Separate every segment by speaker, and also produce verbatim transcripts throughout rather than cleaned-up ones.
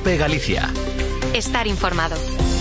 Speaker 1: COPE Galicia.
Speaker 2: Estar informado.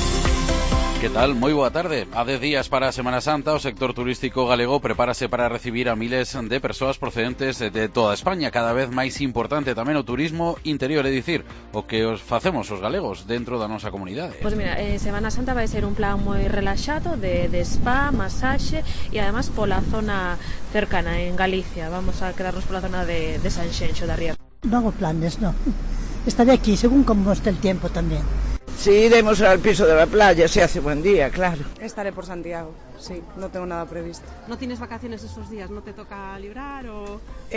Speaker 3: Que tal? Moi boa tarde. A dez días para a Semana Santa, o sector turístico galego prepárase para recibir a miles de persoas procedentes de toda España. Cada vez máis importante tamén o turismo interior, é dicir, o que os facemos os galegos dentro da nosa comunidade.
Speaker 4: Pois mira, eh, Semana Santa vai ser un plan moi relaxado de, de spa, masaxe e además pola zona cercana en Galicia. Vamos a quedarnos pola zona de, de Sanxenxo da Ría.
Speaker 5: No hago planes, no. Estaré aquí según como esté el tiempo también.
Speaker 6: Sí, iremos al piso de la playa, si hace buen día, claro.
Speaker 7: Estaré por Santiago, sí, no tengo nada previsto.
Speaker 8: ¿No tienes vacaciones esos días? ¿No te toca librar o...?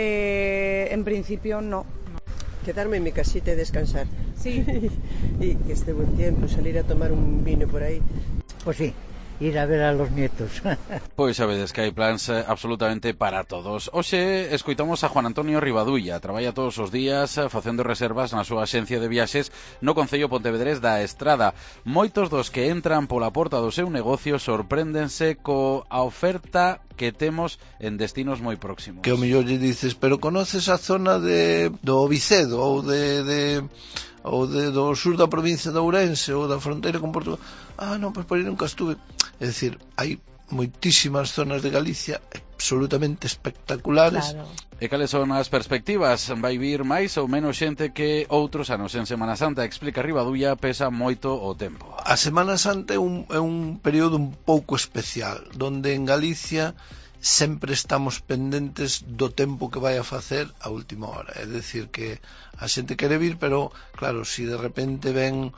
Speaker 7: Eh, en principio no.
Speaker 9: Quedarme en mi casita y descansar.
Speaker 7: Sí.
Speaker 9: Y que esté buen tiempo, salir a tomar un vino por ahí.
Speaker 5: Pues sí, ir a ver a los nietos.
Speaker 3: Pois sabedes que hai plans eh, absolutamente para todos. Hoxe escoitamos a Juan Antonio Rivadulla. Traballa todos os días eh, facendo reservas na súa axencia de viaxes no concello pontevedrés da Estrada. Moitos dos que entran pola porta do seu negocio sorpréndense coa oferta que temos en destinos moi próximos.
Speaker 10: Que o mellor lle dices, pero conoces a zona de do Vicedo ou de... de... ou de, do sur da provincia de Ourense ou da fronteira con Portugal. Ah, non, pois por aí nunca estuve. É dicir, hai moitísimas zonas de Galicia absolutamente espectaculares.
Speaker 4: Claro.
Speaker 3: E cales son as perspectivas? Vai vir máis ou menos xente que outros anos en Semana Santa? Explica Rivadulla, pesa moito o tempo.
Speaker 10: A Semana Santa é un, é un período un pouco especial, donde en Galicia sempre estamos pendentes do tempo que vai a facer a última hora. É dicir que a xente quere vir, pero claro, se si de repente ven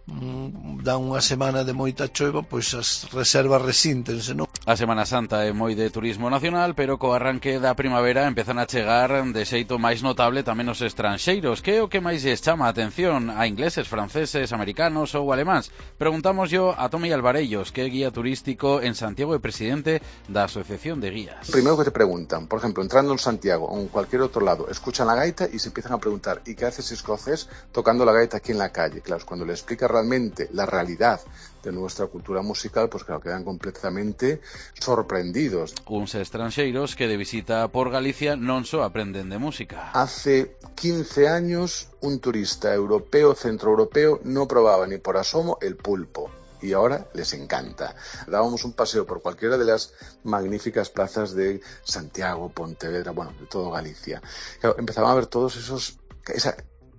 Speaker 10: mm, dan unha semana de moita choiva, pois as reservas resíntense, non?
Speaker 3: A Semana Santa é moi de turismo nacional, pero co arranque da primavera empezan a chegar de xeito máis notable tamén os estranxeiros. Que é o que máis lles chama a atención a ingleses, franceses, americanos ou alemáns? Preguntamos yo a Tomi Alvarellos, que é guía turístico en Santiago e presidente da Asociación de Guías.
Speaker 11: Primero que te preguntan, por ejemplo, entrando en Santiago o en cualquier otro lado, escuchan la gaita y se empiezan a preguntar, ¿y qué haces escocés tocando la gaita aquí en la calle? Claro, cuando le explica realmente la realidad de nuestra cultura musical, pues claro, quedan completamente sorprendidos.
Speaker 3: Uns estranxeiros que de visita por Galicia non só aprenden de música.
Speaker 11: Hace quince años un turista europeo, centroeuropeo, no probaba ni por asomo el pulpo. Y ahora les encanta. Dábamos un paseo por cualquiera de las magníficas plazas de Santiago, Pontevedra, bueno, de todo Galicia. Claro, empezaban a ver todos esos... esa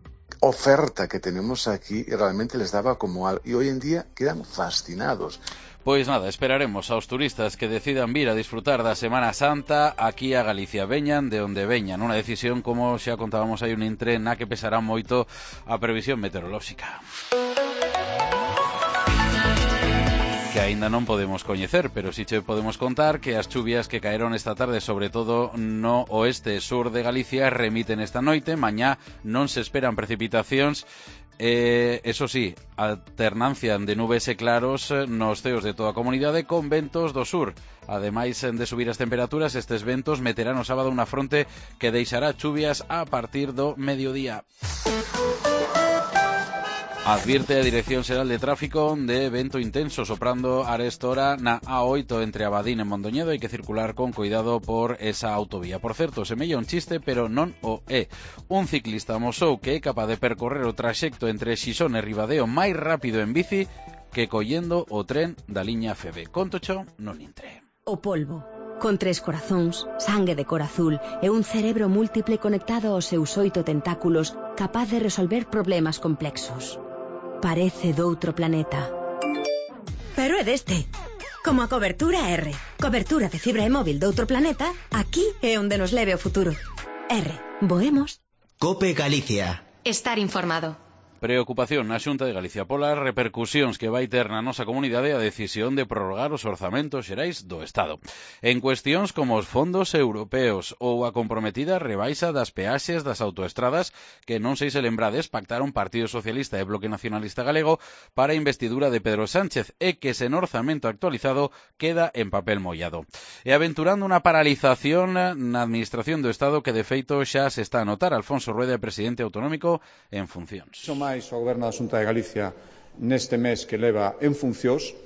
Speaker 11: oferta que tenemos aquí y realmente les daba como algo. Y hoy en día quedan fascinados.
Speaker 3: Pois nada, esperaremos aos turistas que decidan vir a disfrutar da Semana Santa aquí a Galicia. Veñan de onde veñan. Unha decisión, como xa contábamos hai un intre, na que pesará moito a previsión meteorolóxica. Que aínda non podemos coñecer, pero si che podemos contar que as chuvias que caeron esta tarde, sobre todo no oeste e sur de Galicia, remiten esta noite. Mañá non se esperan precipitacións. Eh, eso sí, alternancia de nubes e claros nos ceos de toda a comunidade con ventos do sur. Ademais de subir as temperaturas, estes ventos meterán o sábado unha fronte que deixará chuvias a partir do mediodía. Advierte a Dirección Xeral de Tráfico de vento intenso soprando a esta hora na A oito entre Abadín e Mondoñedo. Hai que circular con cuidado por esa autovía. Por certo, semella un chiste, pero non o é. Un ciclista amosou que é capaz de percorrer o traxecto entre Xixón e Ribadeo máis rápido en bici que collendo o tren da liña F B. Contocho non intre.
Speaker 2: O polvo. Con tres corazóns, sangue de cor azul e un cerebro múltiple conectado aos seus oito tentáculos capaz de resolver problemas complexos. Parece doutro planeta. Pero é deste. Como a cobertura R. Cobertura de fibra e móvil doutro planeta, aquí é onde nos leve o futuro. R. Voemos.
Speaker 1: COPE Galicia.
Speaker 2: Estar informado.
Speaker 3: Preocupación na Xunta de Galicia polas repercusións que vai ter na nosa comunidade a decisión de prorrogar os orzamentos xerais do Estado. En cuestións como os fondos europeos ou a comprometida rebaixa das peaxes das autoestradas que non sei se lembrades pactaron Partido Socialista e Bloque Nacionalista Galego para a investidura de Pedro Sánchez e que sen orzamento actualizado queda en papel mollado. E aventurando unha paralización na Administración do Estado que de feito xa se está a notar. Alfonso Rueda, presidente autonómico en funcións.
Speaker 12: máis o Goberno da Xunta de Galicia neste mes que leva en funcións,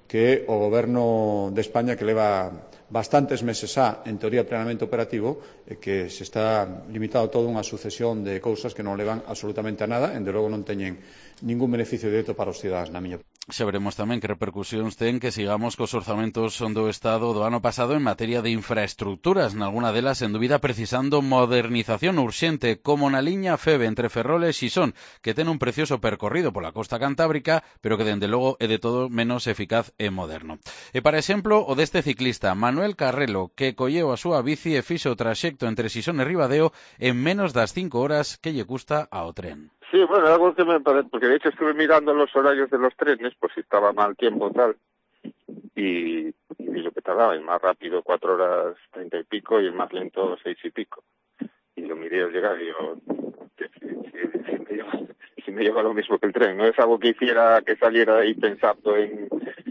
Speaker 1: que o Goberno de España, que leva bastantes meses xa, en teoría plenamente operativo, e que se está limitado todo unha sucesión de cousas que non levan absolutamente a nada, e de logo non teñen ningún beneficio directo para os cidadáns, na miña opinión.
Speaker 3: Xa veremos tamén que repercusións ten que sigamos cos orzamentos do Estado do ano pasado en materia de infraestructuras, nalguna delas en dúbida precisando modernización urxente, como na liña Feve entre Ferrol e Xisón, que ten un precioso percorrido pola costa cantábrica, pero que dende logo é de todo menos eficaz e moderno. E para exemplo, o deste ciclista, Manuel Carrelo, que colleu a súa bici e fixo o traxecto entre Xisón e Ribadeo en menos das cinco horas que lle custa ao tren.
Speaker 12: Sí, bueno, algo que me parece, porque de hecho estuve mirando los horarios de los trenes, por si estaba mal tiempo tal, y, y lo que tardaba, el más rápido cuatro horas treinta y pico y el más lento seis y pico. Y lo miré al llegar y digo, que si, si, si, me lleva, si me lleva lo mismo que el tren, no es algo que hiciera que saliera ahí pensando en...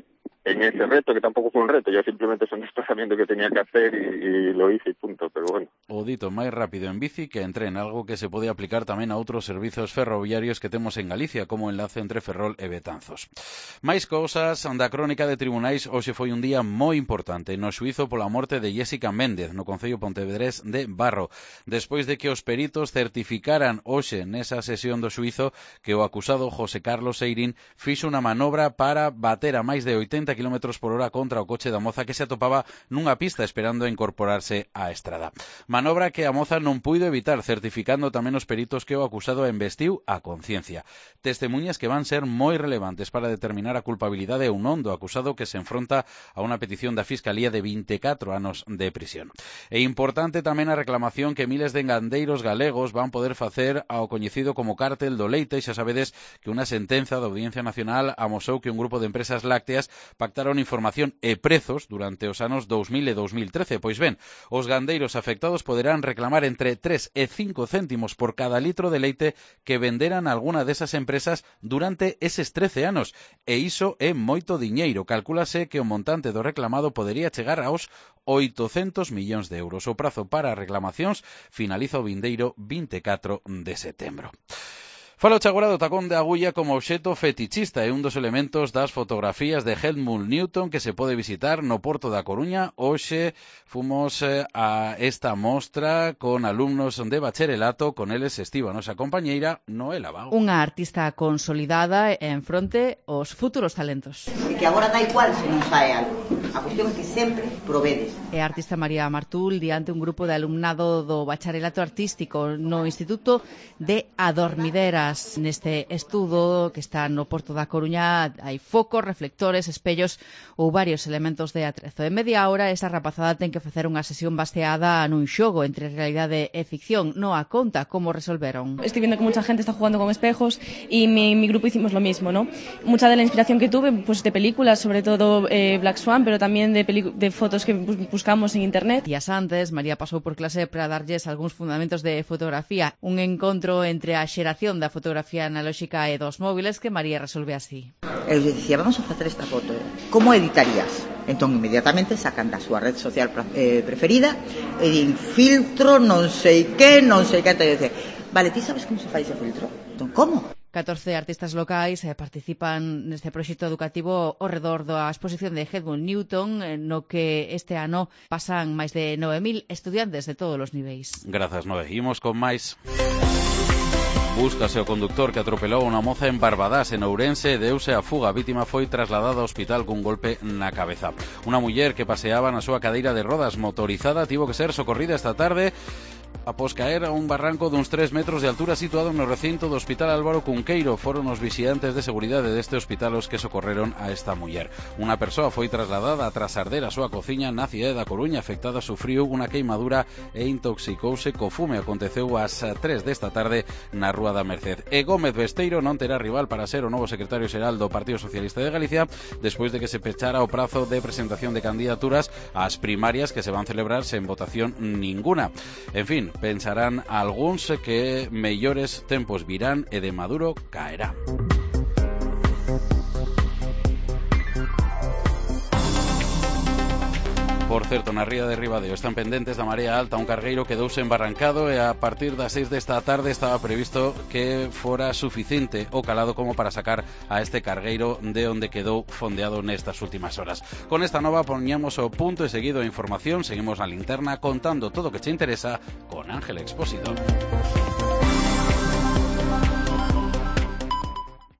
Speaker 12: en ese reto, que tampoco fue un reto, yo simplemente es un desplazamiento que tenía que hacer y, y lo hice y punto, pero bueno.
Speaker 3: O dito máis rápido en bici que en tren, algo que se pode aplicar tamén a outros servizos ferroviarios que temos en Galicia, como o enlace entre Ferrol e Betanzos. Máis cousas, da crónica de tribunais, hoxe foi un día moi importante no xuízo pola morte de Jéssica Méndez no concello pontevedrés de Barro, despois de que os peritos certificaran hoxe nesa sesión do xuízo que o acusado José Carlos Seirín fixo unha manobra para bater a máis de oitenta kilómetros por hora contra o coche da moza que se atopaba nunha pista esperando a incorporarse á estrada. Manobra que a moza non puido evitar, certificando tamén os peritos que o acusado investiu a conciencia. Testemuñas que van ser moi relevantes para determinar a culpabilidade ou non do acusado, que se enfronta a unha petición da Fiscalía de vinte e catro anos de prisión. É importante tamén a reclamación que miles de engandeiros galegos van poder facer ao coñecido como cártel do leite. Xa sabedes que unha sentenza da Audiencia Nacional amosou que un grupo de empresas lácteas pactaron información e prezos durante os anos dous mil e dous mil trece. Pois ben, os gandeiros afectados poderán reclamar entre tres e cinco céntimos por cada litro de leite que venderan alguna desas empresas durante eses trece anos. E iso é moito diñeiro. Calcúlase que o montante do reclamado podería chegar aos oitocentos millóns de euros. O prazo para reclamacións finaliza o vindeiro vinte e catro de setembro. Falo agora do tacón de agulla como obxecto fetichista, é un dos elementos das fotografías de Helmut Newton que se pode visitar no Porto da Coruña. Hoxe fomos a esta mostra con alumnos de bacharelato, con eles estivo a nosa compañeira Noela Vago.
Speaker 13: Unha artista consolidada en fronte aos futuros talentos.
Speaker 14: E que agora dá igual se non sae algo. A cuestión é que sempre provedes.
Speaker 13: É a artista María Martul diante un grupo de alumnado do bacharelato artístico no Instituto de Adormideras. Neste estudo que está no Porto da Coruña hai focos, reflectores, espellos ou varios elementos de atrezo. En media hora esa rapazada ten que facer unha sesión baseada nun xogo entre realidade e ficción. No a conta como resolveron.
Speaker 15: Estoy viendo que mucha gente está jugando con espejos y mi, mi grupo hicimos lo mismo, ¿no? Mucha de la inspiración que tuve pues de películas, sobre todo eh, Black Swan, pero tamén de, de fotos que buscamos en internet.
Speaker 13: Días antes, María pasou por clase para darlles algúns fundamentos de fotografía, un encontro entre a xeración da fotografía analóxica e dos móviles que María resolve así.
Speaker 14: Eu dicía, vamos a facer esta foto, como editarías? Entón, inmediatamente sacan da súa red social eh, preferida e din filtro, non sei que, non sei que, te dice, vale, ti sabes como se fai ese filtro? Entón, como?
Speaker 13: catorce artistas locais eh, participan neste proxecto educativo ao redor da exposición de Helmut Newton, no que este ano pasan máis de nove mil estudiantes de todos os niveis.
Speaker 3: Grazas, Nove. Imos con máis. Búscase o conductor que atropelou unha moza en Barbadás, en Ourense, deuse a fuga. A vítima foi trasladada ao hospital cun golpe na cabeza. Unha muller que paseaba na súa cadeira de rodas motorizada tivo que ser socorrida esta tarde após caer a un barranco duns tres metros de altura situado no recinto do Hospital Álvaro Cunqueiro. Foron os vixiantes de seguridade deste hospital os que socorreron a esta muller. Unha persoa foi trasladada tras arder a súa cociña na cidade da Coruña. Afectada sufriu unha queimadura e intoxicouse co fume. Aconteceu ás tres desta tarde na Rúa da Merced. E Gómez Besteiro non terá rival para ser o novo secretario xeral do Partido Socialista de Galicia despois de que se pechara o prazo de presentación de candidaturas ás primarias que se van celebrar sen votación ninguna. En fin, pensarán algúns que mellores tempos virán e de Maduro caerá. Por certo, na ría de Ribadeo están pendentes da marea alta, un cargueiro quedouse embarrancado e a partir das seis desta tarde estaba previsto que fora suficiente o calado como para sacar a este cargueiro de onde quedou fondeado nestas últimas horas. Con esta nova poñamos o punto e seguido a información, seguimos na linterna contando todo o que che interesa con Ángel Expósito.